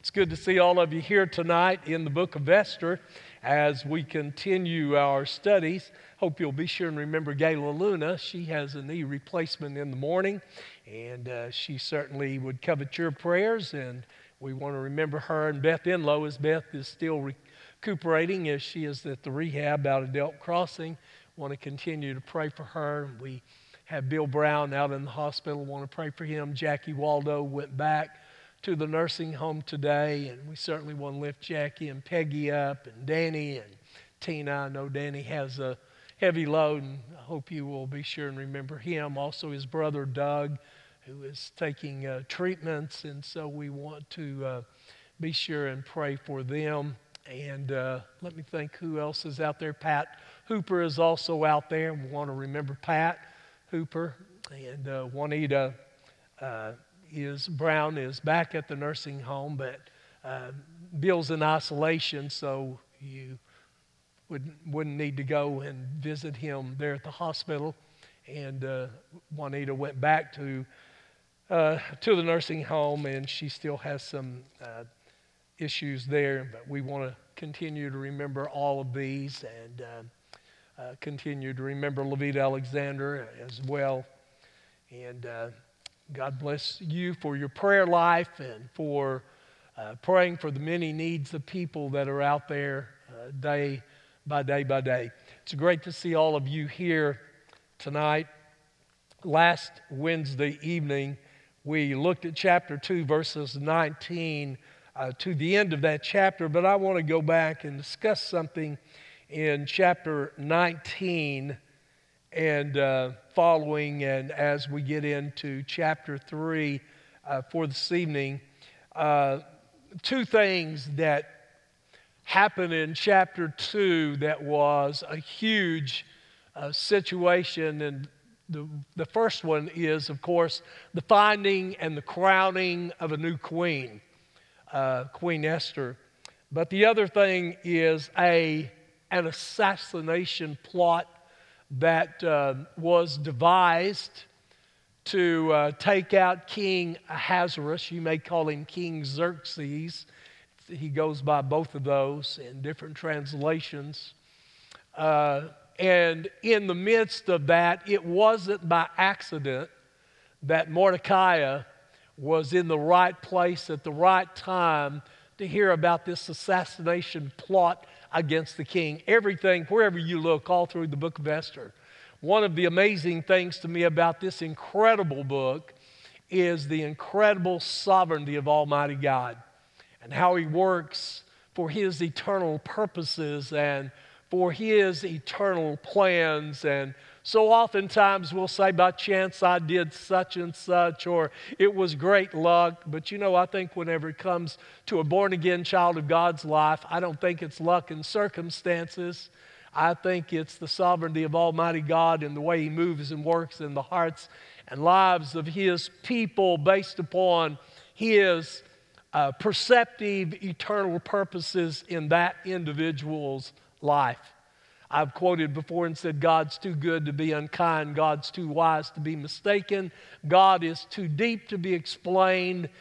It's good to see all of you here tonight in the book of Esther as we continue our studies. Hope you'll be sure and remember Gayla Luna. She has a knee replacement in the morning, and she certainly would covet your prayers, and we want to remember her and Beth Enlow as Beth is still recuperating as she is at the rehab out of Delk Crossing. Want to continue to pray for her. We have Bill Brown out in the hospital. Want to pray for him. Jackie Waldo went back to the nursing home today, and we certainly want to lift Jackie and Peggy up, and Danny and Tina. I know Danny has a heavy load, and I hope you will be sure and remember him. Also his brother Doug, who is taking treatments, and so we want to be sure and pray for them. And let me think who else is out there. Pat Hooper is also out there, and we want to remember Pat Hooper. And Juanita Brown is back at the nursing home, but Bill's in isolation, so you wouldn't need to go and visit him there at the hospital. And Juanita went back to the nursing home, and she still has some issues there. But we want to continue to remember all of these, and continue to remember Levita Alexander as well. And God bless you for your prayer life and for praying for the many needs of people that are out there day by day by day. It's great to see all of you here tonight. Last Wednesday evening, we looked at chapter 2, verses 19 to the end of that chapter, but I want to go back and discuss something in chapter 19 and following, and as we get into chapter 3 for this evening. Two things that happened in chapter 2 that was a huge situation, and the first one is, of course, the finding and the crowning of a new queen, Queen Esther. But the other thing is an assassination plot that was devised to take out King Ahasuerus. You may call him King Xerxes. He goes by both of those in different translations. And in the midst of that, it wasn't by accident that Mordecai was in the right place at the right time to hear about this assassination plot against the king. Everything, wherever you look, all through the book of Esther. One of the amazing things to me about this incredible book is the incredible sovereignty of Almighty God and how He works for His eternal purposes and for His eternal plans. And so oftentimes we'll say, by chance I did such and such, or it was great luck. But I think whenever it comes to a born-again child of God's life, I don't think it's luck and circumstances. I think it's the sovereignty of Almighty God and the way He moves and works in the hearts and lives of His people based upon His perceptive eternal purposes in that individual's life. I've quoted before and said, God's too good to be unkind. God's too wise to be mistaken. God is too deep to be explained.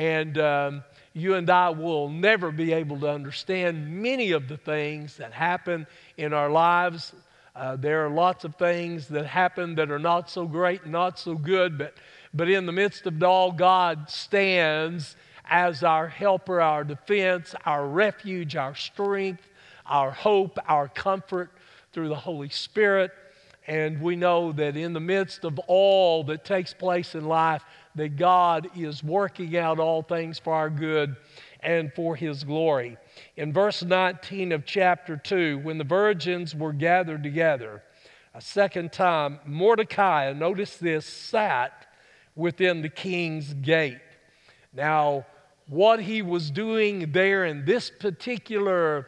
And you and I will never be able to understand many of the things that happen in our lives. There are lots of things that happen that are not so great, not so good. But in the midst of it all, God stands as our helper, our defense, our refuge, our strength, our hope, our comfort through the Holy Spirit. And we know that in the midst of all that takes place in life, that God is working out all things for our good and for His glory. In verse 19 of chapter 2, when the virgins were gathered together a second time, Mordecai, notice this, sat within the king's gate. Now, what he was doing there in this particular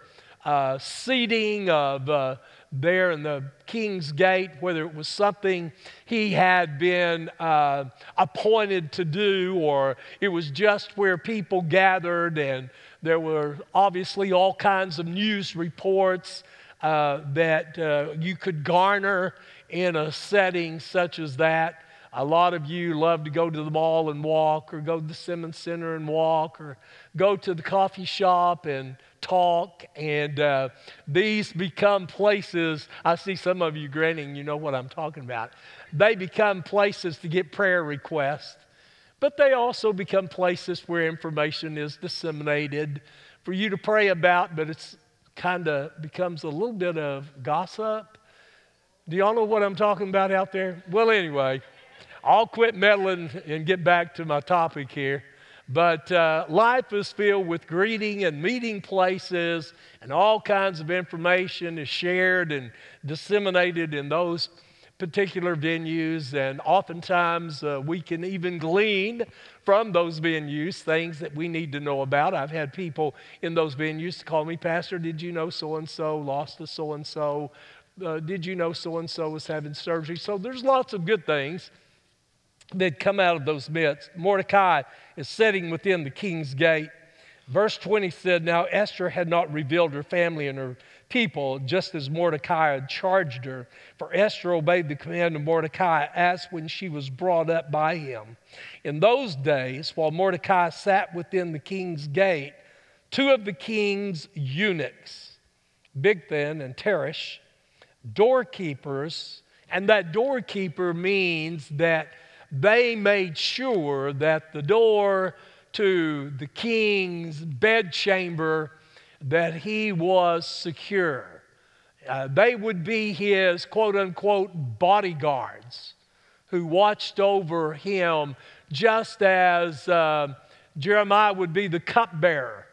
seating of there in the king's gate, whether it was something he had been appointed to do, or it was just where people gathered, and there were obviously all kinds of news reports that you could garner in a setting such as that. A lot of you love to go to the mall and walk, or go to the Simmons Center and walk, or go to the coffee shop and talk. And these become places, I see some of you grinning, you know what I'm talking about. They become places to get prayer requests, but they also become places where information is disseminated for you to pray about, but it's kind of becomes a little bit of gossip. Do y'all know what I'm talking about out there? Well, anyway, I'll quit meddling and get back to my topic here. But life is filled with greeting and meeting places, and all kinds of information is shared and disseminated in those particular venues. And oftentimes we can even glean from those venues things that we need to know about. I've had people in those venues call me, Pastor, did you know so-and-so lost to so-and-so? Did you know so-and-so was having surgery? So there's lots of good things that come out of those midst. Mordecai is sitting within the king's gate. Verse 20 said, Now Esther had not revealed her family and her people, just as Mordecai had charged her. For Esther obeyed the command of Mordecai as when she was brought up by him. In those days, while Mordecai sat within the king's gate, two of the king's eunuchs, Bigthan and Teresh, doorkeepers, and that doorkeeper means that they made sure that the door to the king's bedchamber, that he was secure. They would be his quote-unquote bodyguards who watched over him, just as Jeremiah would be the cupbearer.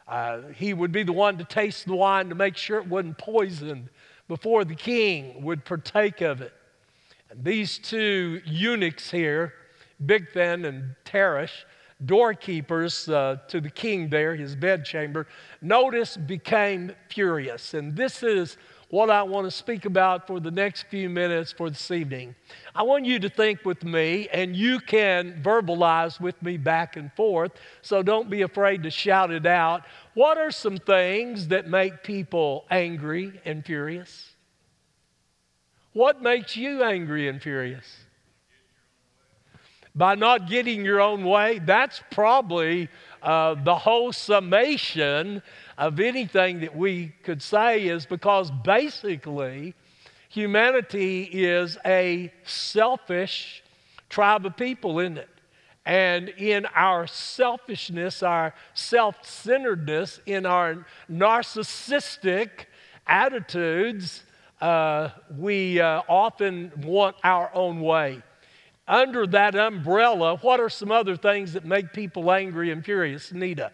He would be the one to taste the wine to make sure it wasn't poisoned before the king would partake of it. And these two eunuchs here, Bigthan and Teresh, doorkeepers to the king there, his bedchamber, notice became furious. And this is what I want to speak about for the next few minutes for this evening. I want you to think with me, and you can verbalize with me back and forth, so don't be afraid to shout it out. What are some things that make people angry and furious? What makes you angry and furious? By not getting your own way. That's probably the whole summation of anything that we could say, is because basically humanity is a selfish tribe of people, isn't it? And in our selfishness, our self-centeredness, in our narcissistic attitudes, we often want our own way. Under that umbrella, what are some other things that make people angry and furious? Nita?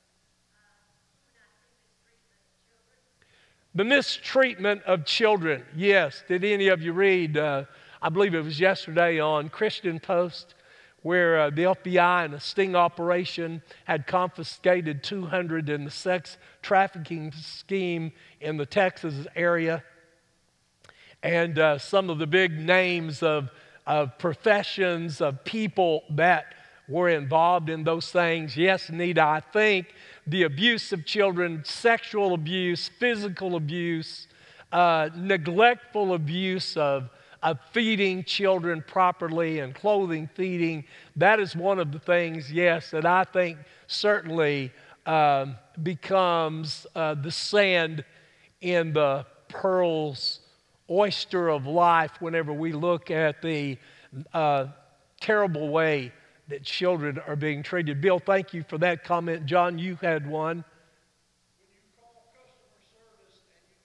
The mistreatment of children. Yes. Did any of you read, I believe it was yesterday on Christian Post, where the FBI in a sting operation had confiscated 200 in the sex trafficking scheme in the Texas area. And some of the big names of professions, of people that were involved in those things. Yes, Nita, I think the abuse of children, sexual abuse, physical abuse, neglectful abuse of feeding children properly and clothing, feeding, that is one of the things, yes, that I think certainly becomes the sand in the pearl's oyster of life whenever we look at the terrible way that children are being treated. Bill, thank you for that comment. John, you had one. When you call customer service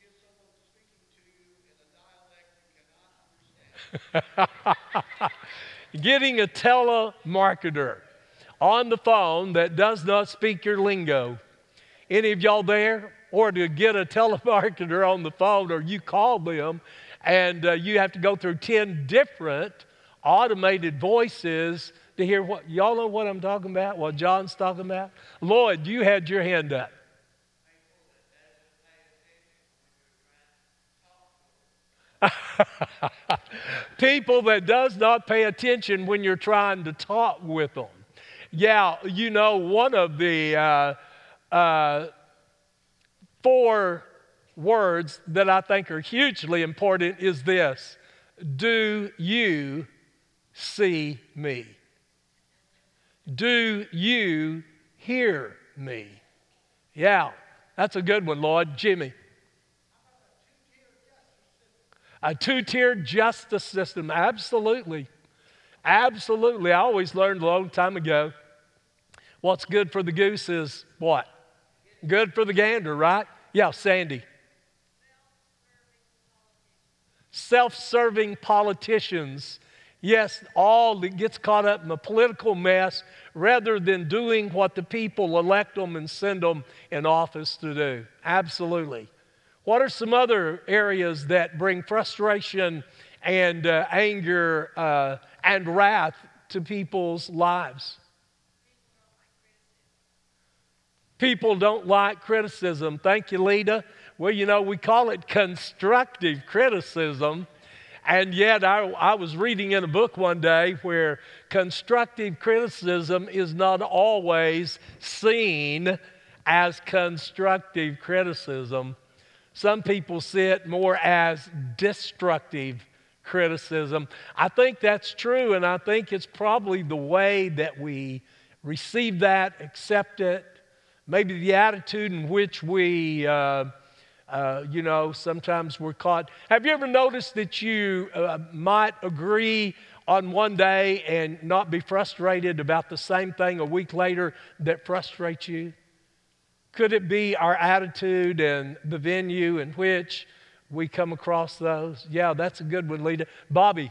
and you get someone to speaking to you in a dialect you cannot understand. Getting a telemarketer on the phone that does not speak your lingo. Any of y'all there? Or to get a telemarketer on the phone, or you call them and you have to go through 10 different automated voices to hear what, y'all know what I'm talking about, what John's talking about? Lloyd, you had your hand up. People that does not pay attention when you're trying to talk with them. Yeah, you know, one of the 4 words that I think are hugely important is this: do you see me? Do you hear me? Yeah, that's a good one, Lord. Jimmy. A two-tiered justice system. Absolutely. Absolutely. I always learned a long time ago, what's good for the goose is what? Good for the gander, right? Yeah, Sandy. Self-serving politicians. Yes, all that gets caught up in the political mess rather than doing what the people elect them and send them in office to do. Absolutely. What are some other areas that bring frustration and anger and wrath to people's lives? People don't like criticism. Thank you, Lita. Well, you know, we call it constructive criticism. And yet I was reading in a book one day where constructive criticism is not always seen as constructive criticism. Some people see it more as destructive criticism. I think that's true, and I think it's probably the way that we receive that, accept it, maybe the attitude in which we, sometimes we're caught. Have you ever noticed that you might agree on one day and not be frustrated about the same thing a week later that frustrates you? Could it be our attitude and the venue in which we come across those? Yeah, that's a good one, Lita. Bobby.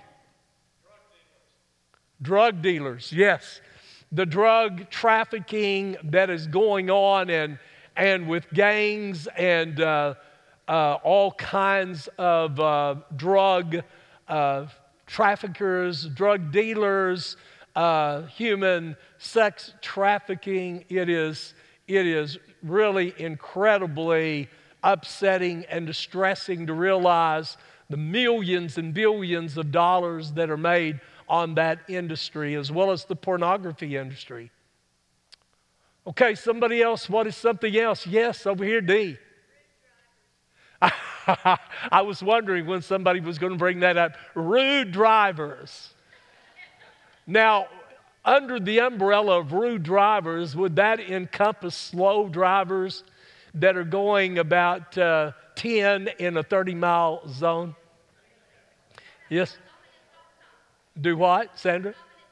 Drug dealers, yes. The drug trafficking that is going on and with gangs and all kinds of drug traffickers, drug dealers, human sex trafficking. It is really incredibly upsetting and distressing to realize the millions and billions of dollars that are made on that industry, as well as the pornography industry. Okay, somebody else, what is something else? Yes, over here, D. I was wondering when somebody was going to bring that up. Rude drivers. Now, under the umbrella of rude drivers, would that encompass slow drivers that are going about 10 in a 30-mile zone? Yes. Do what, Sandra?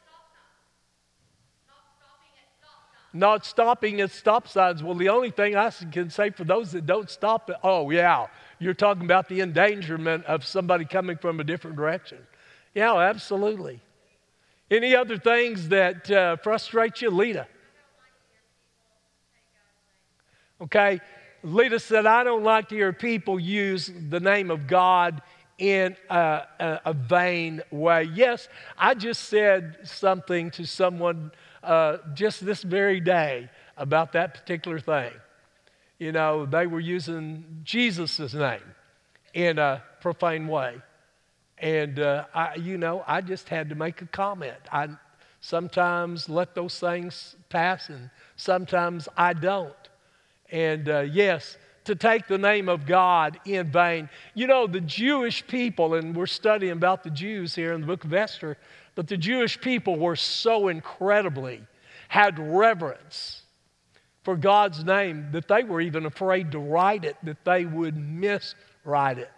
Not stopping at stop signs. Well, the only thing I can say for those that don't stop, oh, yeah, you're talking about the endangerment of somebody coming from a different direction. Yeah, absolutely. Any other things that frustrate you? Lita. Okay. Lita said, I don't like to hear people use the name of God in a vain way. Yes, I just said something to someone just this very day about that particular thing. You know, they were using Jesus' name in a profane way. And, I just had to make a comment. I sometimes let those things pass, and sometimes I don't. And, yes, to take the name of God in vain. You know, the Jewish people, and we're studying about the Jews here in the book of Esther, but the Jewish people were so incredibly, had reverence for God's name that they were even afraid to write it, that they would miswrite it.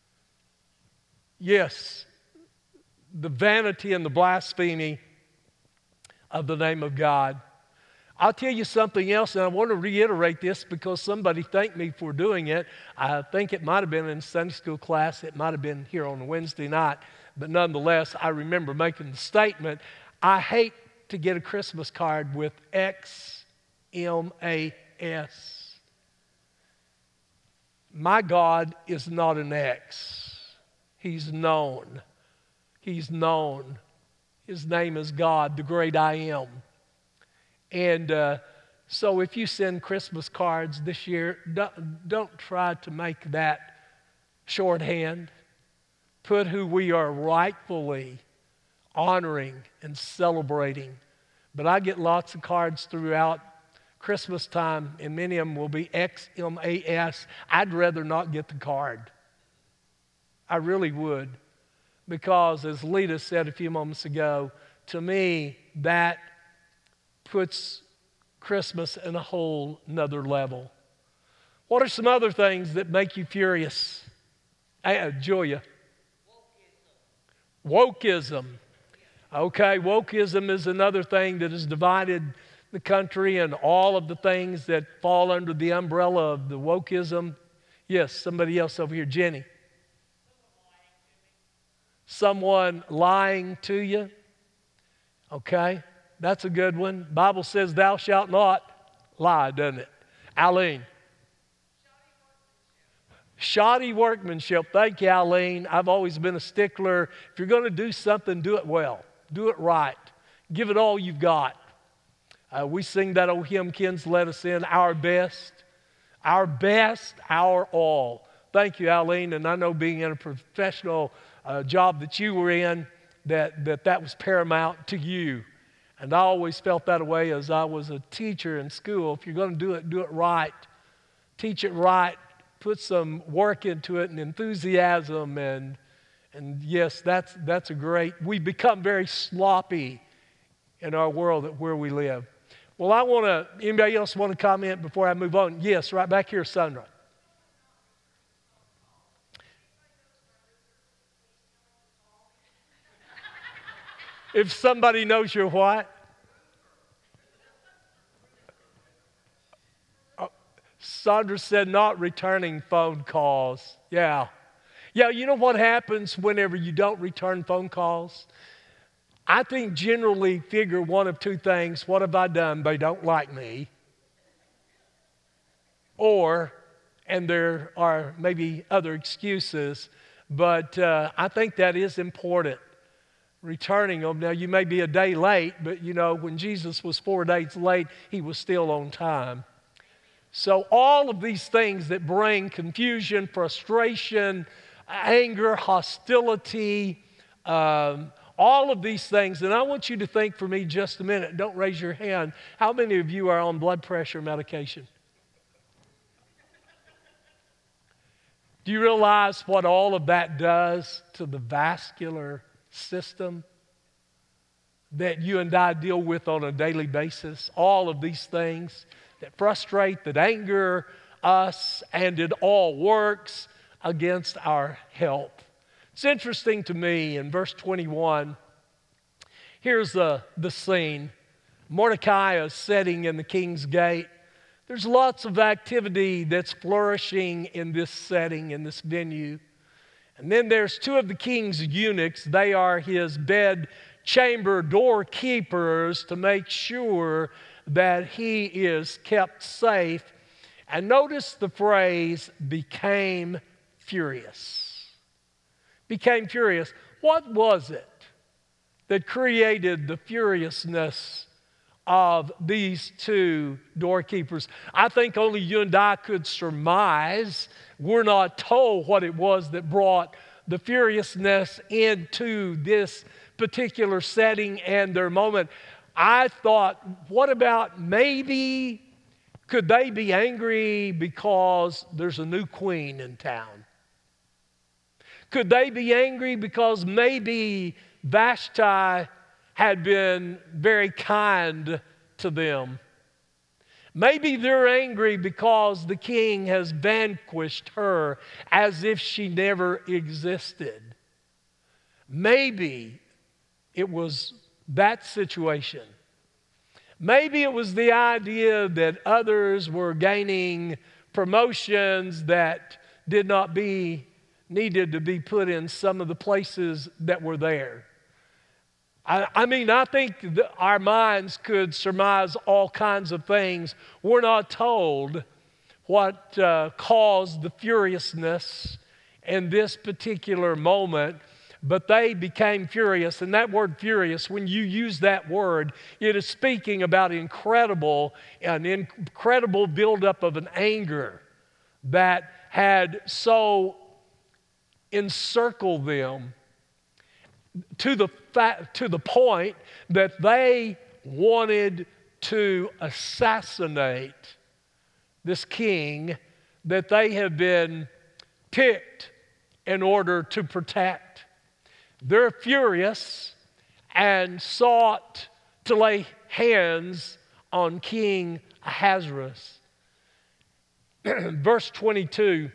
Yes, the vanity and the blasphemy of the name of God. I'll tell you something else, and I want to reiterate this because somebody thanked me for doing it. I think it might have been in Sunday school class. It might have been here on a Wednesday night. But nonetheless, I remember making the statement, I hate to get a Christmas card with XMAS. My God is not an X. He's known. He's known. His name is God, the great I am. And so if you send Christmas cards this year, don't try to make that shorthand. Put who we are rightfully honoring and celebrating. But I get lots of cards throughout Christmas time, and many of them will be XMAS. I'd rather not get the card. I really would. because, as Lita said a few moments ago, to me, that puts Christmas in a whole nother level. What are some other things that make you furious? Julia. Wokeism. Okay, wokeism is another thing that has divided the country and all of the things that fall under the umbrella of the wokeism. Yes, somebody else over here, Jenny. Someone lying to you. Okay, that's a good one. The Bible says thou shalt not lie, doesn't it? Eileen. Shoddy workmanship. Thank you, Eileen. I've always been a stickler. If you're going to do something, do it well. Do it right. Give it all you've got. We sing that old hymn, Ken's led us in, our best, our all. Thank you, Eileen. And I know being in a professional job that you were in, that was paramount to you. And I always felt that way as I was a teacher in school. If you're going to do it right. Teach it right. Put some work into it and enthusiasm. And yes, that's a great, we become very sloppy in our world at where we live. Well, anybody else want to comment before I move on? Yes, right back here, Sandra. If somebody knows you're what? Sandra said not returning phone calls. Yeah. Yeah, you know what happens whenever you don't return phone calls? I think generally figure one of two things. What have I done? They don't like me. And there are maybe other excuses, but I think that is important. Returning them. Now, you may be a day late, but you know, when Jesus was 4 days late, he was still on time. So all of these things that bring confusion, frustration, anger, hostility, all of these things, and I want you to think for me just a minute. Don't raise your hand. How many of you are on blood pressure medication? Do you realize what all of that does to the vascular system that you and I deal with on a daily basis? All of these things that frustrate, that anger us, and it all works against our health. It's interesting to me in verse 21, here's the scene. Mordecai is sitting in the king's gate. There's lots of activity that's flourishing in this setting, in this venue. And then there's two of the king's eunuchs. They are his bed chamber doorkeepers to make sure that he is kept safe. And notice the phrase, became furious. Became furious. What was it that created the furiousness of these two doorkeepers? I think only you and I could surmise. We're not told what it was that brought the furiousness into this particular setting and their moment. I thought, what about maybe could they be angry because there's a new queen in town? Could they be angry because maybe Vashti had been very kind to them? Maybe they're angry because the king has vanquished her as if she never existed. Maybe it was that situation. Maybe it was the idea that others were gaining promotions that needed to be put in some of the places that were there. I think our minds could surmise all kinds of things. We're not told what caused the furiousness in this particular moment, but they became furious. And that word furious, when you use that word, it is speaking about an incredible buildup of an anger that had so encircled them to the point that they wanted to assassinate this king that they have been picked in order to protect. They're furious and sought to lay hands on King Ahasuerus. Verse 22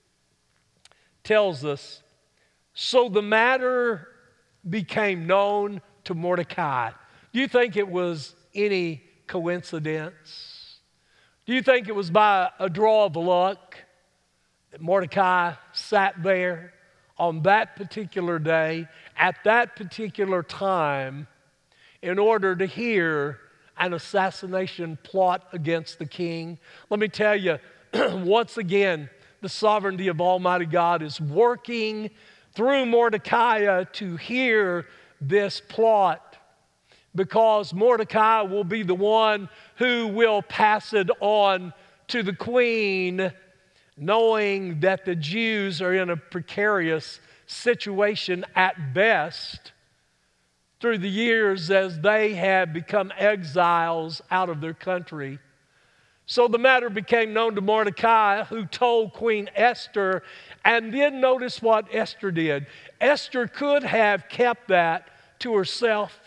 tells us, so the matter became known to Mordecai. Do you think it was any coincidence? Do you think it was by a draw of luck that Mordecai sat there on that particular day, at that particular time, in order to hear an assassination plot against the king? Let me tell you, once again, the sovereignty of Almighty God is working through Mordecai to hear this plot, because Mordecai will be the one who will pass it on to the queen, knowing that the Jews are in a precarious situation at best through the years as they have become exiles out of their country. So the matter became known to Mordecai, who told Queen Esther. And then notice what Esther did. Esther could have kept that to herself,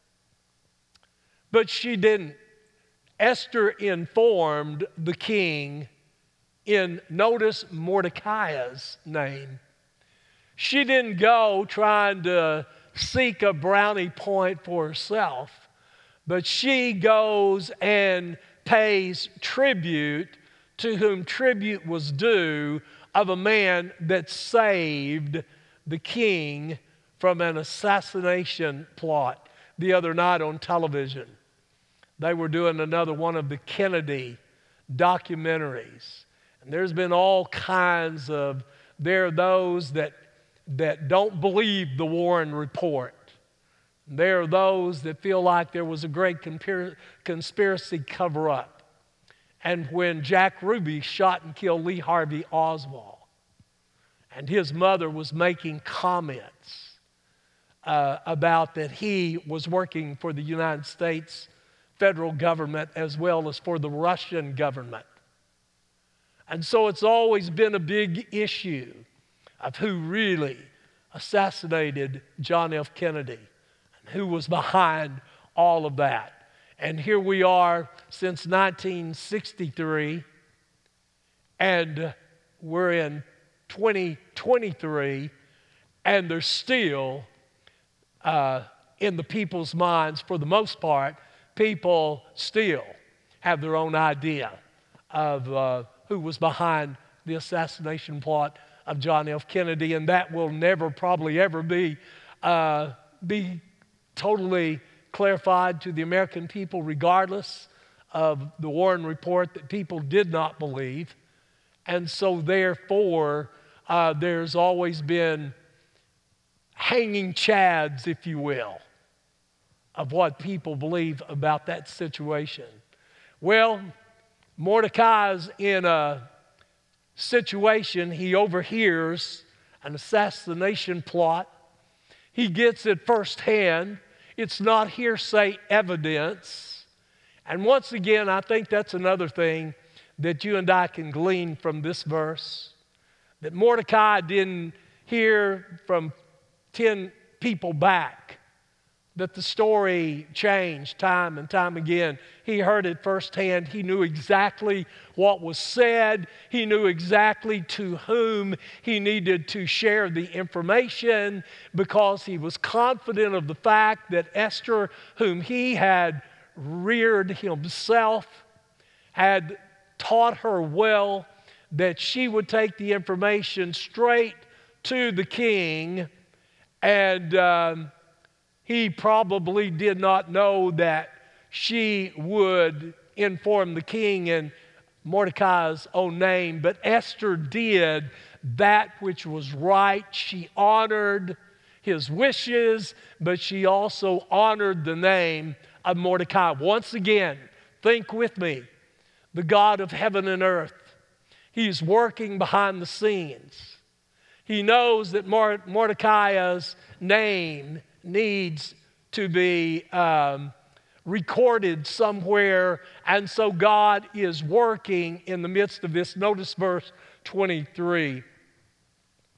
but she didn't. Esther informed the king in, notice, Mordecai's name. She didn't go trying to seek a brownie point for herself, but she goes and pays tribute to whom tribute was due, of a man that saved the king from an assassination plot. The other night on television, they were doing another one of the Kennedy documentaries. And there's been all kinds of, there are those that don't believe the Warren report. There are those that feel like there was a great conspiracy cover-up. And when Jack Ruby shot and killed Lee Harvey Oswald, and his mother was making comments about that he was working for the United States federal government as well as for the Russian government. And so it's always been a big issue of who really assassinated John F. Kennedy and who was behind all of that. And here we are since 1963, and we're in 2023, and there's still, in the people's minds, for the most part, people still have their own idea of who was behind the assassination plot of John F. Kennedy, and that will never probably ever be totally clarified to the American people, regardless of the Warren report that people did not believe. And so therefore, there's always been hanging chads, if you will, of what people believe about that situation. Well, Mordecai's in a situation, he overhears an assassination plot. He gets it firsthand. It's not hearsay evidence. And once again, I think that's another thing that you and I can glean from this verse, that Mordecai didn't hear from 10 people back that the story changed time and time again. He heard it firsthand. He knew exactly what was said. He knew exactly to whom he needed to share the information, because he was confident of the fact that Esther, whom he had reared himself, had taught her well, that she would take the information straight to the king. And he probably did not know that she would inform the king in Mordecai's own name, but Esther did that which was right. She honored his wishes, but she also honored the name of Mordecai. Once again, think with me, the God of heaven and earth, he's working behind the scenes. He knows that Mordecai's name needs to be recorded somewhere, and so God is working in the midst of this. Notice verse 23.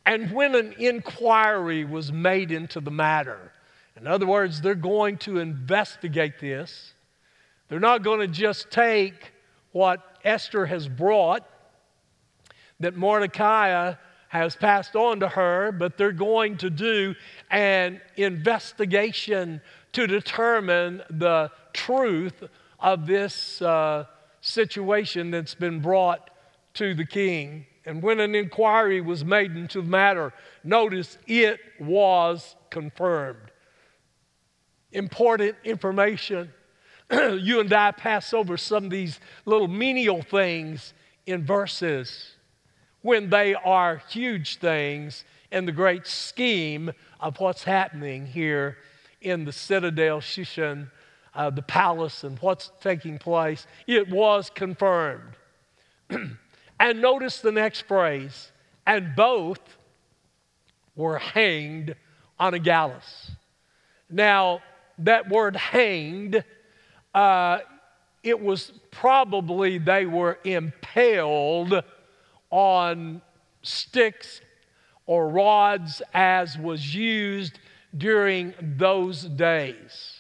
And when an inquiry was made into the matter, in other words, they're going to investigate this. They're not going to just take what Esther has brought that Mordecai has passed on to her, but they're going to do an investigation to determine the truth of this situation that's been brought to the king. And when an inquiry was made into the matter, notice it was confirmed. Important information. You and I pass over some of these little menial things in verses when they are huge things in the great scheme of what's happening here in the citadel, Shushan, the palace, and what's taking place. It was confirmed. And notice the next phrase, and both were hanged on a gallows. Now, that word hanged, it was probably they were impaled on sticks or rods as was used during those days.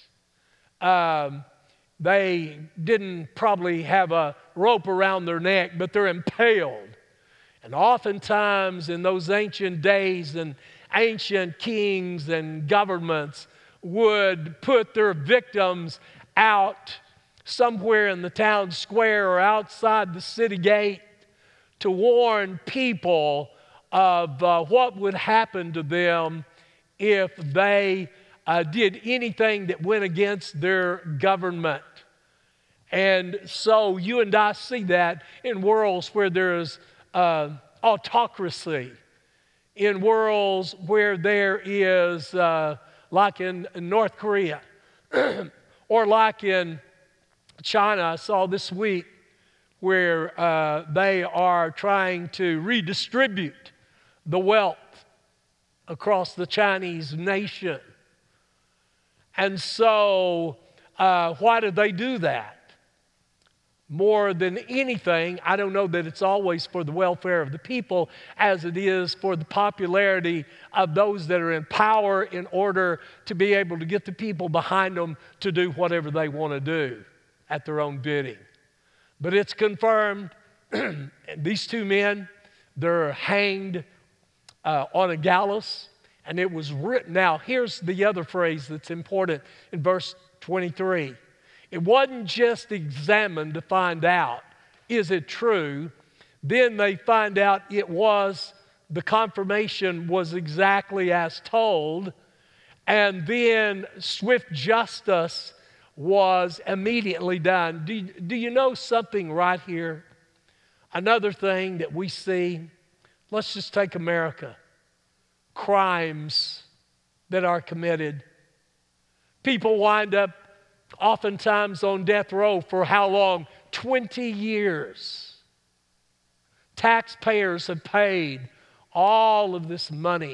They didn't probably have a rope around their neck, but they're impaled. And oftentimes in those ancient days, and ancient kings and governments would put their victims out somewhere in the town square or outside the city gate to warn people of what would happen to them if they did anything that went against their government. And so you and I see that in worlds where there's autocracy, in worlds where there is, like in North Korea, or like in China, I saw this week, where they are trying to redistribute the wealth across the Chinese nation. And so, why do they do that? More than anything, I don't know that it's always for the welfare of the people as it is for the popularity of those that are in power in order to be able to get the people behind them to do whatever they want to do at their own bidding. But it's confirmed. These two men, they're hanged on a gallows, and it was written. Now, here's the other phrase that's important in verse 23. It wasn't just examined to find out, is it true? Then they find out the confirmation was exactly as told, and then swift justice was immediately done. Do you know something right here? Another thing that we see, let's just take America. Crimes that are committed. People wind up oftentimes on death row for how long? 20 years. Taxpayers have paid all of this money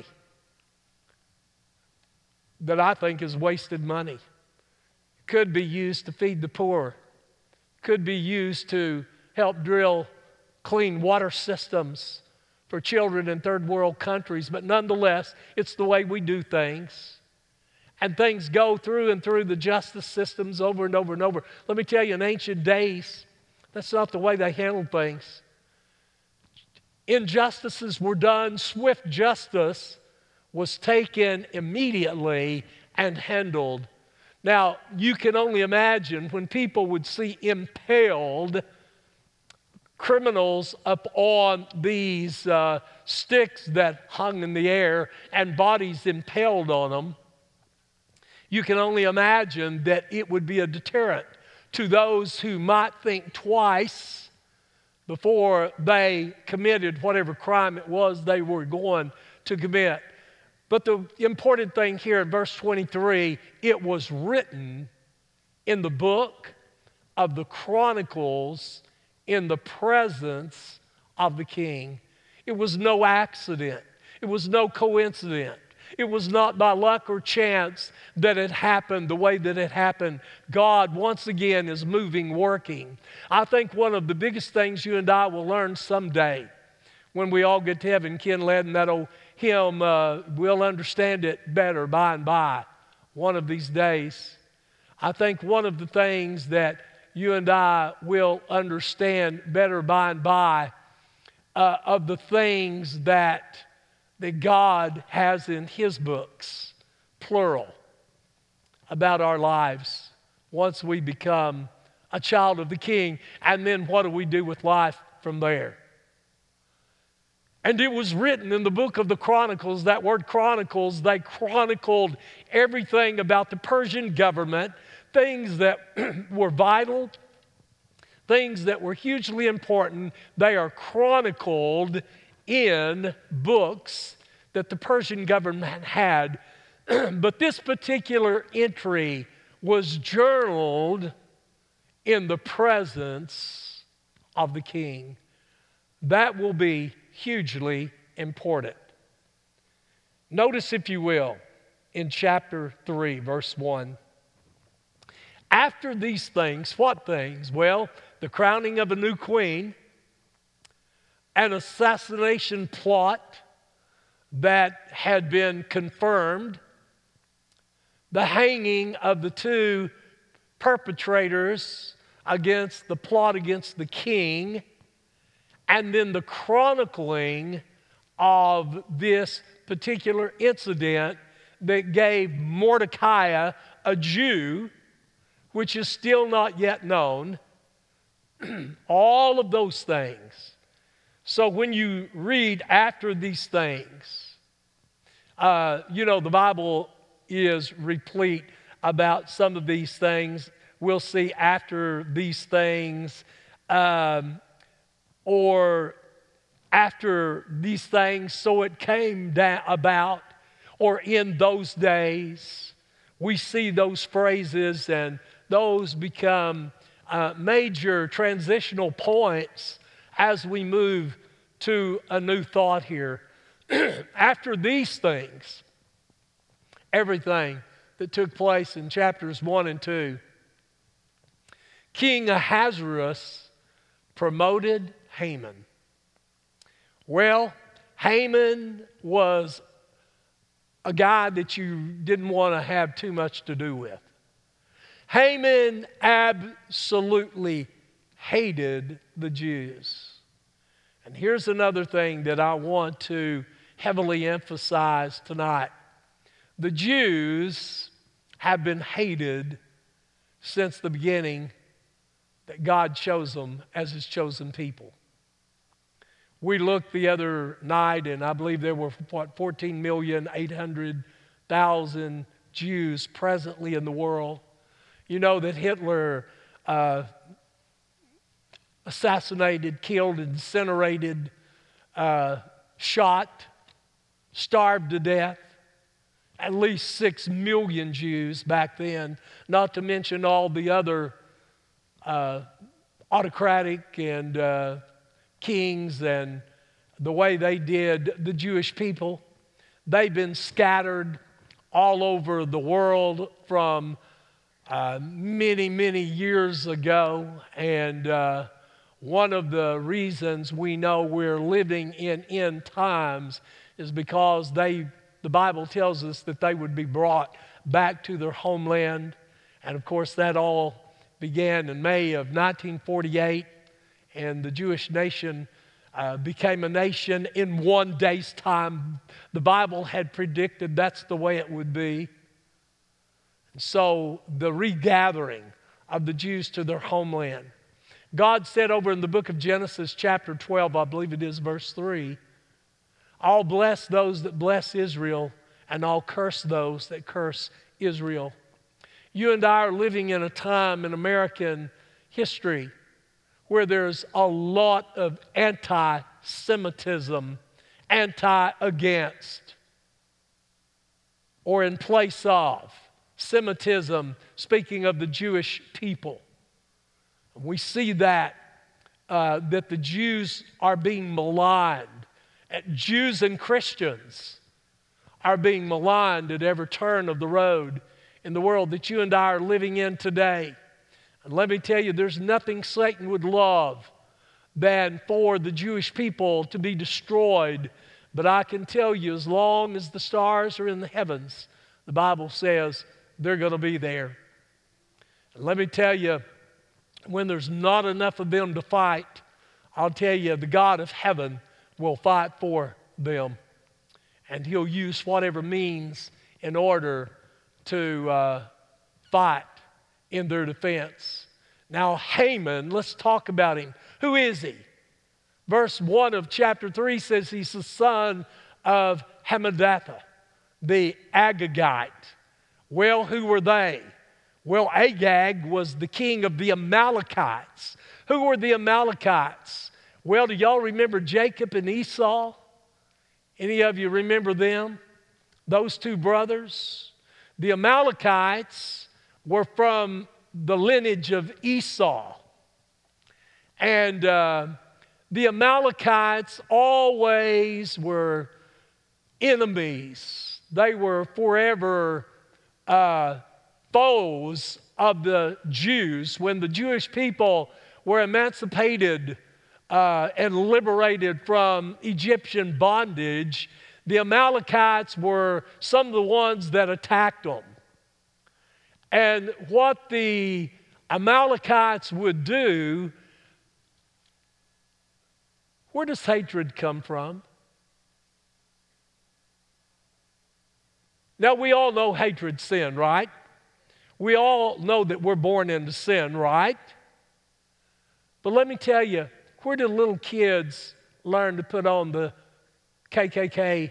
that I think is wasted money. Could be used to feed the poor. Could be used to help drill clean water systems for children in third world countries. But nonetheless, it's the way we do things. And things go through and through the justice systems over and over and over. Let me tell you, in ancient days, that's not the way they handled things. Injustices were done. Swift justice was taken immediately and handled. Now, you can only imagine when people would see impaled criminals up on these sticks that hung in the air and bodies impaled on them. You can only imagine that it would be a deterrent to those who might think twice before they committed whatever crime it was they were going to commit. But the important thing here in verse 23, it was written in the book of the Chronicles in the presence of the king. It was no accident. It was no coincidence. It was not by luck or chance that it happened the way that it happened. God, once again, is moving, working. I think one of the biggest things you and I will learn someday when we all get to heaven. Ken led in that old hymn, we'll understand it better by and by, one of these days. I think one of the things that you and I will understand better by and by of the things that God has in His books, plural, about our lives once we become a child of the King. And then what do we do with life from there? And it was written in the book of the Chronicles, that word Chronicles, they chronicled everything about the Persian government, things that were vital, things that were hugely important. They are chronicled in books that the Persian government had. But this particular entry was journaled in the presence of the king. That will be hugely important. Notice, if you will, in chapter 3, verse 1. After these things, what things? Well, the crowning of a new queen, an assassination plot that had been confirmed, the hanging of the two perpetrators against the plot against the king, and then the chronicling of this particular incident that gave Mordecai, a Jew, which is still not yet known, all of those things. So when you read after these things, the Bible is replete about some of these things. We'll see after these things, or after these things, so it came about, or in those days. We see those phrases, and those become major transitional points as we move to a new thought here. After these things, everything that took place in chapters 1 and 2, King Ahasuerus promoted Haman. Well, Haman was a guy that you didn't want to have too much to do with. Haman absolutely hated the Jews. And here's another thing that I want to heavily emphasize tonight. The Jews have been hated since the beginning that God chose them as His chosen people. We looked the other night, and I believe there were, 14,800,000 Jews presently in the world. You know that Hitler assassinated, killed, incinerated, shot, starved to death at least 6 million Jews back then, not to mention all the other autocratic and kings and the way they did the Jewish people. They've been scattered all over the world from many, many years ago. And one of the reasons we know we're living in end times is because the Bible tells us that they would be brought back to their homeland. And of course, that all began in May of 1948, and the Jewish nation became a nation in one day's time. The Bible had predicted that's the way it would be. And so the regathering of the Jews to their homeland. God said over in the book of Genesis chapter 12, I believe it is verse 3, I'll bless those that bless Israel, and I'll curse those that curse Israel. You and I are living in a time in American history where there's a lot of anti-Semitism, anti-against, or in place of Semitism, speaking of the Jewish people. We see that the Jews are being maligned. Jews and Christians are being maligned at every turn of the road in the world that you and I are living in today. And let me tell you, there's nothing Satan would love than for the Jewish people to be destroyed. But I can tell you, as long as the stars are in the heavens, the Bible says they're going to be there. And let me tell you, when there's not enough of them to fight, I'll tell you, the God of heaven will fight for them. And He'll use whatever means in order to fight in their defense. Now, Haman, let's talk about him. Who is he? Verse 1 of chapter 3 says he's the son of Hammedatha, the Agagite. Well, who were they? Well, Agag was the king of the Amalekites. Who were the Amalekites? Well, do y'all remember Jacob and Esau? Any of you remember them? Those two brothers? The Amalekites were from the lineage of Esau. And the Amalekites always were enemies. They were forever foes of the Jews. When the Jewish people were emancipated and liberated from Egyptian bondage, the Amalekites were some of the ones that attacked them. And what the Amalekites would do, where does hatred come from? Now, we all know hatred's sin, right? We all know that we're born into sin, right? But let me tell you, where do little kids learn to put on the KKK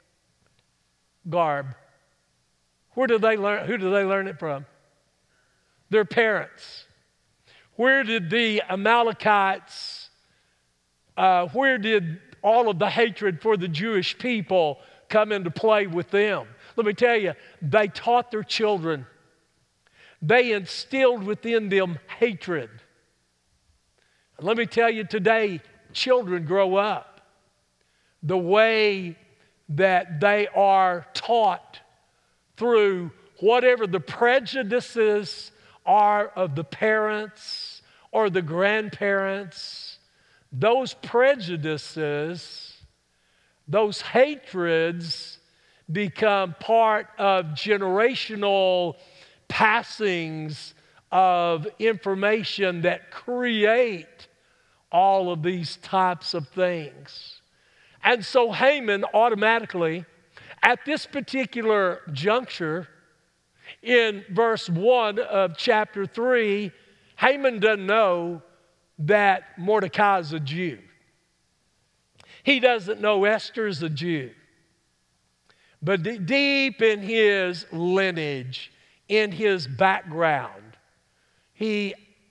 garb? Where do they learn? Who do they learn it from? Their parents. Where did the Amalekites, where did all of the hatred for the Jewish people come into play with them? Let me tell you, they taught their children. They instilled within them hatred. And let me tell you today, children grow up the way that they are taught through whatever the prejudices are of the parents or the grandparents. Those prejudices, those hatreds become part of generational passings of information that create all of these types of things. And so Haman automatically, at this particular juncture, in verse 1 of chapter 3, Haman doesn't know that Mordecai is a Jew. He doesn't know Esther is a Jew. But deep in his lineage, in his background, they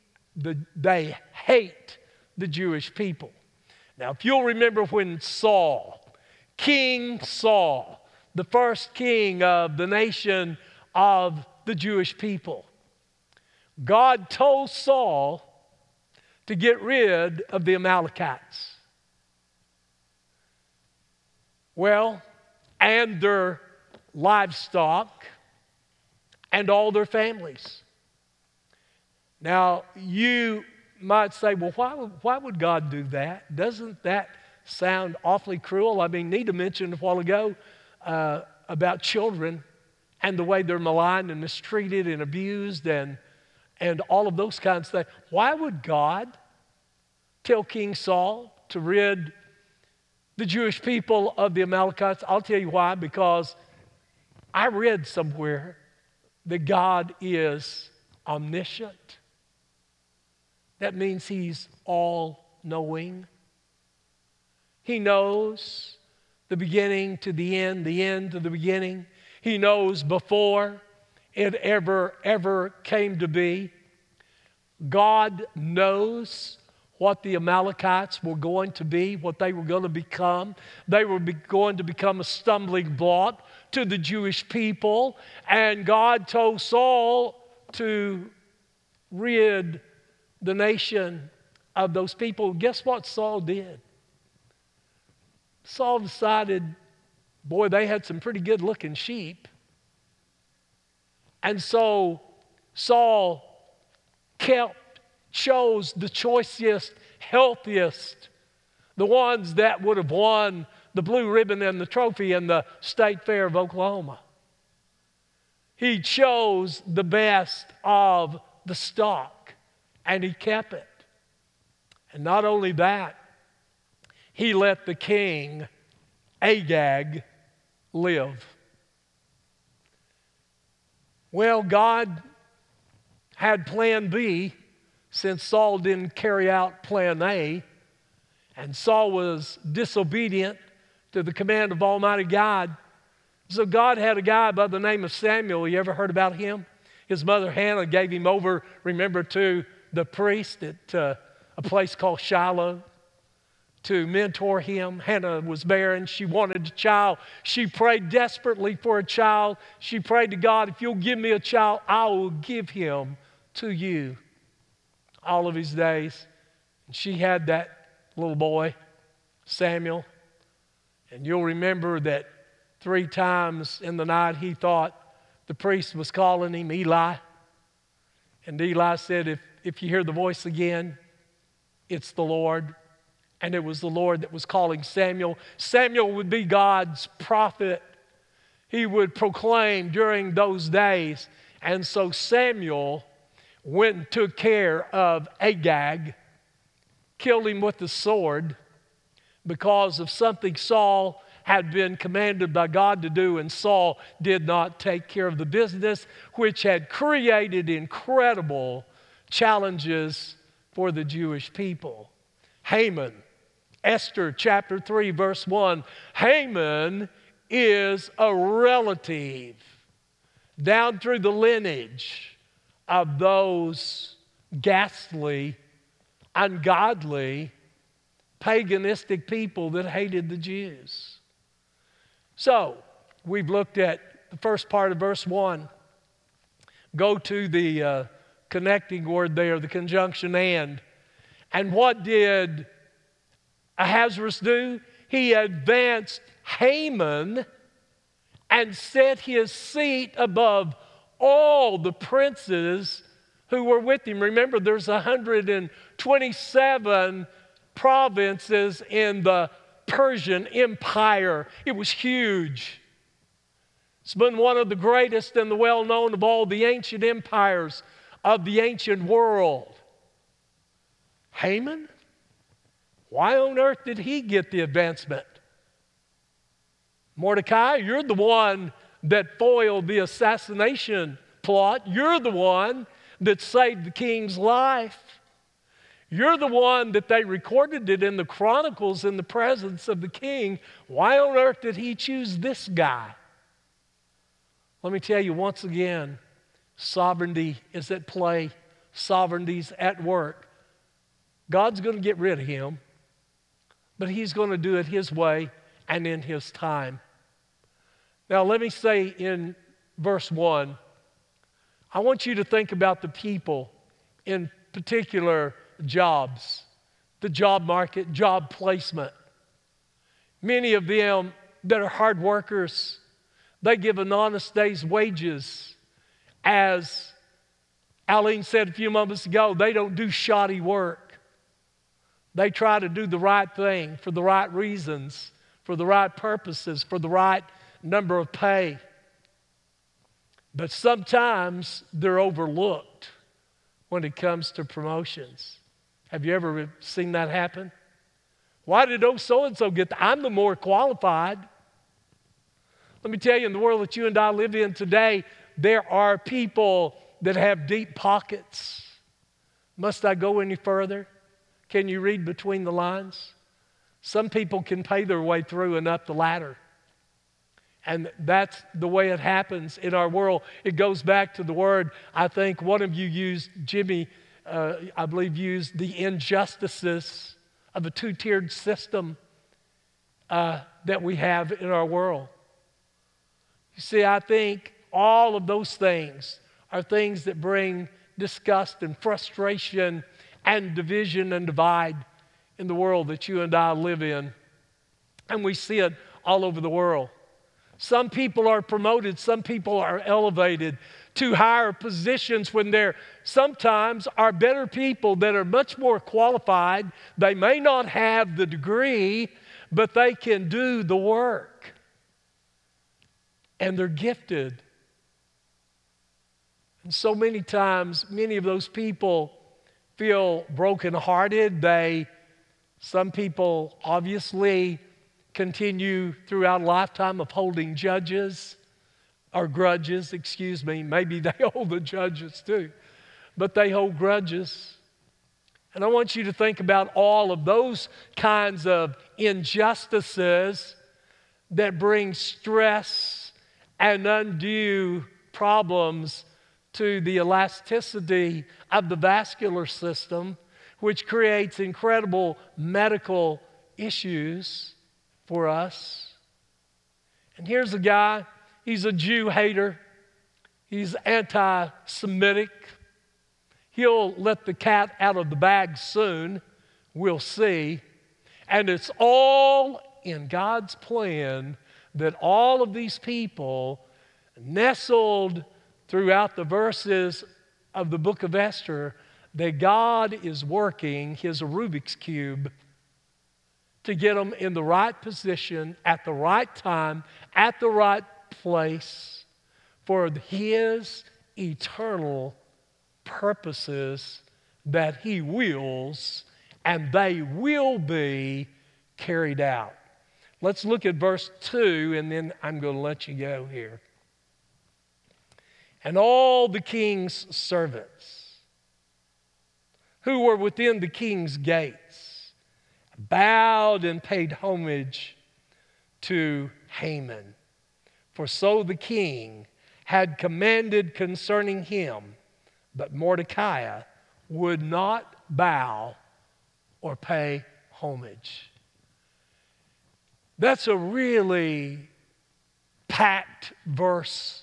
hate the Jewish people. Now, if you'll remember when King Saul, the first king of the nation of the Jewish people, God told Saul to get rid of the Amalekites. Well, and their livestock and all their families. Now, you might say, well, why would God do that? Doesn't that sound awfully cruel? I mean, Nita mentioned a while ago about children and the way they're maligned and mistreated and abused and all of those kinds of things. Why would God tell King Saul to rid the Jewish people of the Amalekites? I'll tell you why. Because I read somewhere that God is omniscient. That means He's all-knowing. He knows the beginning to the end to the beginning. He knows before it ever came to be. God knows what the Amalekites were going to be, what they were going to become. They were going to become a stumbling block to the Jewish people. And God told Saul to rid the nation of those people. Guess what Saul did? Saul decided, boy, they had some pretty good looking sheep. And so Saul chose the choicest healthiest, the ones that would have won the blue ribbon and the trophy in the State Fair of Oklahoma. He chose the best of the stock, and he kept it. And not only that, he let the king, Agag, live. Well, God had plan B since Saul didn't carry out plan A, and Saul was disobedient to the command of Almighty God. So God had a guy by the name of Samuel. You ever heard about him? His mother Hannah gave him over, remember, to the priest at a place called Shiloh to mentor him. Hannah was barren. She wanted a child. She prayed desperately for a child. She prayed to God, if you'll give me a child, I will give him to you all of his days. And she had that little boy, Samuel. And you'll remember that 3 times in the night he thought the priest was calling him Eli. And Eli said, if you hear the voice again, it's the Lord. And it was the Lord that was calling Samuel. Samuel would be God's prophet. He would proclaim during those days. And so Samuel went and took care of Agag, killed him with the sword because of something Saul had been commanded by God to do, and Saul did not take care of the business, which had created incredible challenges for the Jewish people. Haman, Esther chapter 3, verse 1. Haman is a relative down through the lineage of those ghastly, ungodly, paganistic people that hated the Jews. So, we've looked at the first part of verse 1. Go to the connecting word there, the conjunction and. And what did Ahasuerus do? He advanced Haman and set his seat above all the princes who were with him. Remember, there's 127 provinces in the Persian Empire. It was huge. It's been one of the greatest and the well-known of all the ancient empires of the ancient world. Haman? Why on earth did he get the advancement? Mordecai, you're the one that foiled the assassination plot. You're the one that saved the king's life. You're the one that they recorded it in the Chronicles in the presence of the king. Why on earth did he choose this guy? Let me tell you once again, sovereignty is at play. Sovereignty's at work. God's going to get rid of him, but he's going to do it his way and in his time. Now, let me say in verse 1, I want you to think about the people in particular jobs, the job market, job placement. Many of them that are hard workers, they give an honest day's wages. As Aline said a few moments ago, they don't do shoddy work. They try to do the right thing for the right reasons, for the right purposes, for the right number of pay. But sometimes they're overlooked when it comes to promotions. Have you ever seen that happen? Why did so-and-so get that? I'm the more qualified. Let me tell you, in the world that you and I live in today, there are people that have deep pockets. Must I go any further? Can you read between the lines? Some people can pay their way through and up the ladder. And that's the way it happens in our world. It goes back to the word, I think one of you used, Jimmy, I believe used the injustices of a 2-tiered system that we have in our world. You see, I think all of those things are things that bring disgust and frustration and division and divide in the world that you and I live in. And we see it all over the world. Some people are promoted, some people are elevated to higher positions when there sometimes are better people that are much more qualified. They may not have the degree, but they can do the work. And they're gifted. And so many times, many of those people feel brokenhearted. Some people obviously continue throughout a lifetime of holding grudges. Maybe they hold the judges too, but they hold grudges. And I want you to think about all of those kinds of injustices that bring stress and undue problems to the elasticity of the vascular system, which creates incredible medical issues for us. And here's a guy, he's a Jew hater. He's anti-Semitic. He'll let the cat out of the bag soon. We'll see. And it's all in God's plan that all of these people nestled throughout the verses of the book of Esther, that God is working his Rubik's Cube to get them in the right position at the right time, at the right place for his eternal purposes that he wills, and they will be carried out. Let's look at verse 2, and then I'm going to let you go here. And all the king's servants who were within the king's gates bowed and paid homage to Haman. For so the king had commanded concerning him, but Mordecai would not bow or pay homage. That's a really packed verse.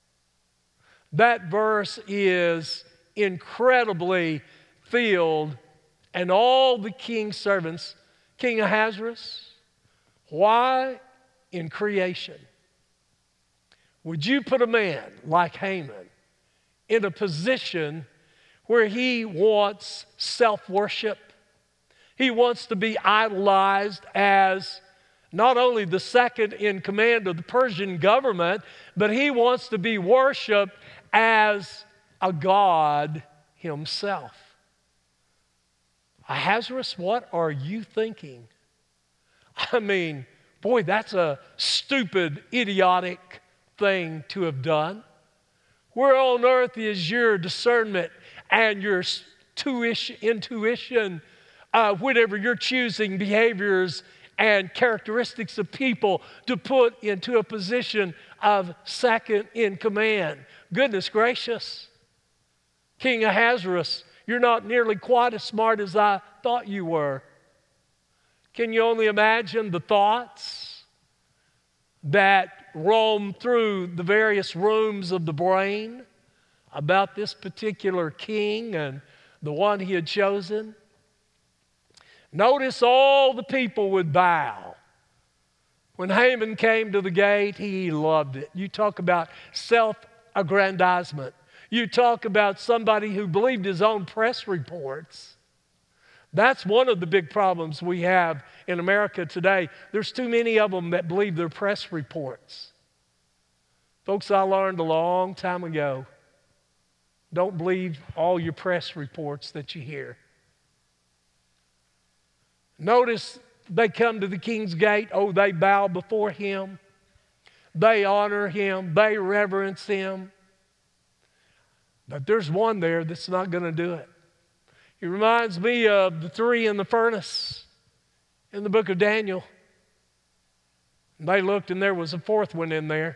That verse is incredibly filled, and all the king's servants, King Ahasuerus, why in creation would you put a man like Haman in a position where he wants self-worship? He wants to be idolized as not only the second in command of the Persian government, but he wants to be worshiped as a god himself. Ahasuerus, what are you thinking? I mean, boy, that's a stupid, idiotic thing to have done. Where on earth is your discernment and your intuition, whenever you're choosing behaviors and characteristics of people to put into a position of second in command? Goodness gracious. King Ahasuerus, you're not nearly quite as smart as I thought you were. Can you only imagine the thoughts that roam through the various rooms of the brain about this particular king and the one he had chosen? Notice all the people would bow. When Haman came to the gate, he loved it. You talk about self-aggrandizement. You talk about somebody who believed his own press reports. That's one of the big problems we have in America today. There's too many of them that believe their press reports. Folks, I learned a long time ago, don't believe all your press reports that you hear. Notice they come to the king's gate. Oh, they bow before him. They honor him. They reverence him. But there's one there that's not going to do it. It reminds me of the three in the furnace in the book of Daniel. And they looked, and there was a fourth one in there,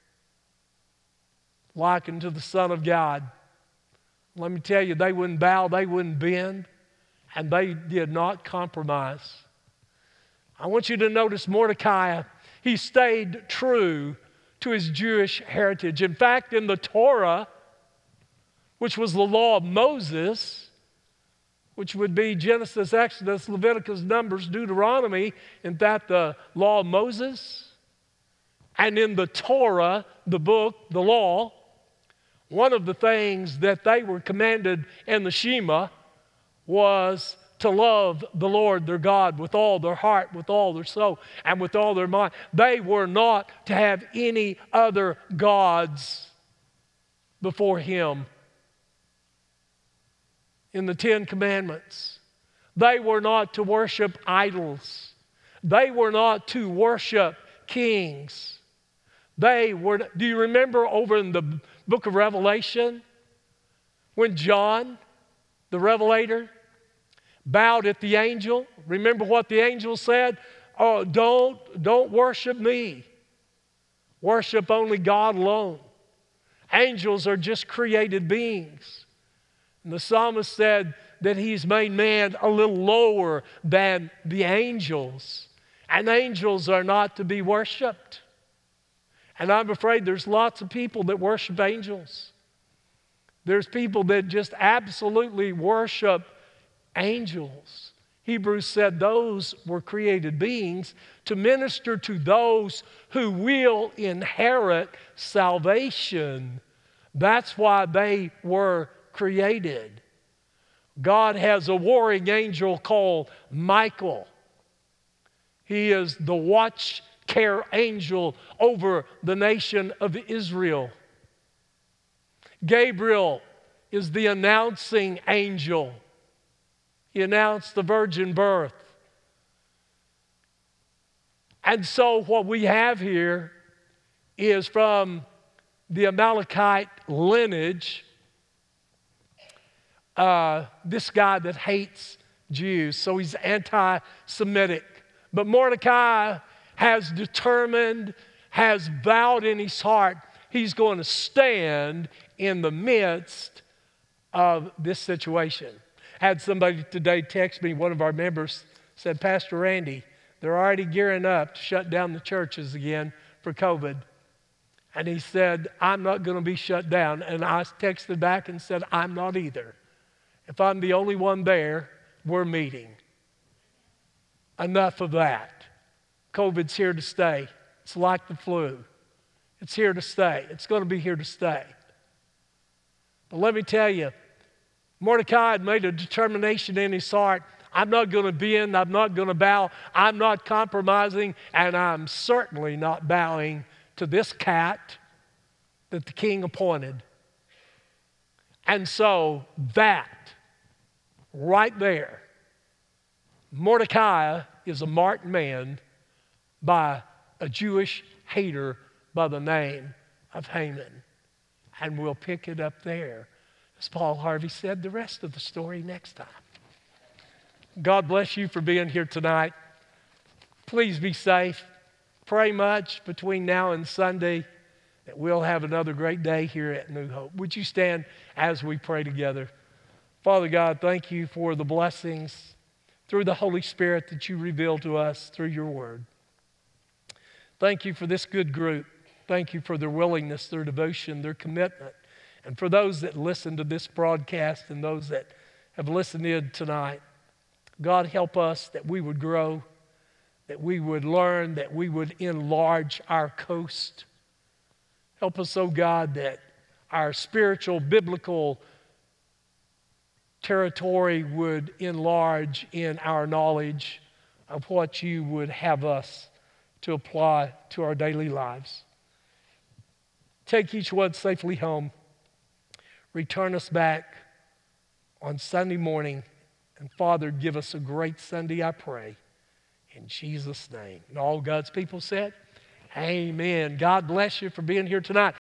likened to the Son of God. Let me tell you, they wouldn't bow, they wouldn't bend, and they did not compromise. I want you to notice Mordecai. He stayed true to his Jewish heritage. In fact, in the Torah, which was the law of Moses, which would be Genesis, Exodus, Leviticus, Numbers, Deuteronomy, in that the law of Moses, And in the Torah, the book, the law, one of the things that they were commanded in the Shema was to love the Lord their God with all their heart, with all their soul, and with all their mind. They were not to have any other gods before Him. In the Ten Commandments, they were not to worship idols. They were not to worship kings. Do you remember over in the book of Revelation when John, the Revelator, bowed at the angel? Remember what the angel said? Oh, don't worship me. Worship only God alone. Angels are just created beings. And the psalmist said that He's made man a little lower than the angels. And angels are not to be worshiped. And I'm afraid there's lots of people that worship angels. There's people that just absolutely worship angels. Hebrews said those were created beings to minister to those who will inherit salvation. That's why they were created. God has a warring angel called Michael. He is the watch care angel over the nation of Israel. Gabriel is the announcing angel. He announced the virgin birth. And so what we have here is from the Amalekite lineage, this guy that hates Jews, so he's anti-Semitic. But Mordecai has determined, has vowed in his heart, he's going to stand in the midst of this situation. I had somebody today text me, one of our members said, Pastor Randy, they're already gearing up to shut down the churches again for COVID. And he said, I'm not going to be shut down. And I texted back and said, I'm not either. If I'm the only one there, we're meeting. Enough of that. COVID's here to stay. It's like the flu. It's here to stay. It's going to be here to stay. But let me tell you, Mordecai had made a determination in his heart. I'm not going to bend. I'm not going to bow. I'm not compromising. And I'm certainly not bowing to this cat that the king appointed. And so that right there, Mordecai is a marked man by a Jewish hater by the name of Haman. And we'll pick it up there. As Paul Harvey said, the rest of the story next time. God bless you for being here tonight. Please be safe. Pray much between now and Sunday that we'll have another great day here at New Hope. Would you stand as we pray together? Father God, thank you for the blessings through the Holy Spirit that you reveal to us through your word. Thank you for this good group. Thank you for their willingness, their devotion, their commitment. And for those that listen to this broadcast and those that have listened in tonight, God, help us that we would grow, that we would learn, that we would enlarge our coast. Help us, oh God, that our spiritual, biblical territory would enlarge in our knowledge of what you would have us to apply to our daily lives. Take each one safely home. Return us back on Sunday morning. And Father, give us a great Sunday, I pray. In Jesus' name. And all God's people said, amen. God bless you for being here tonight.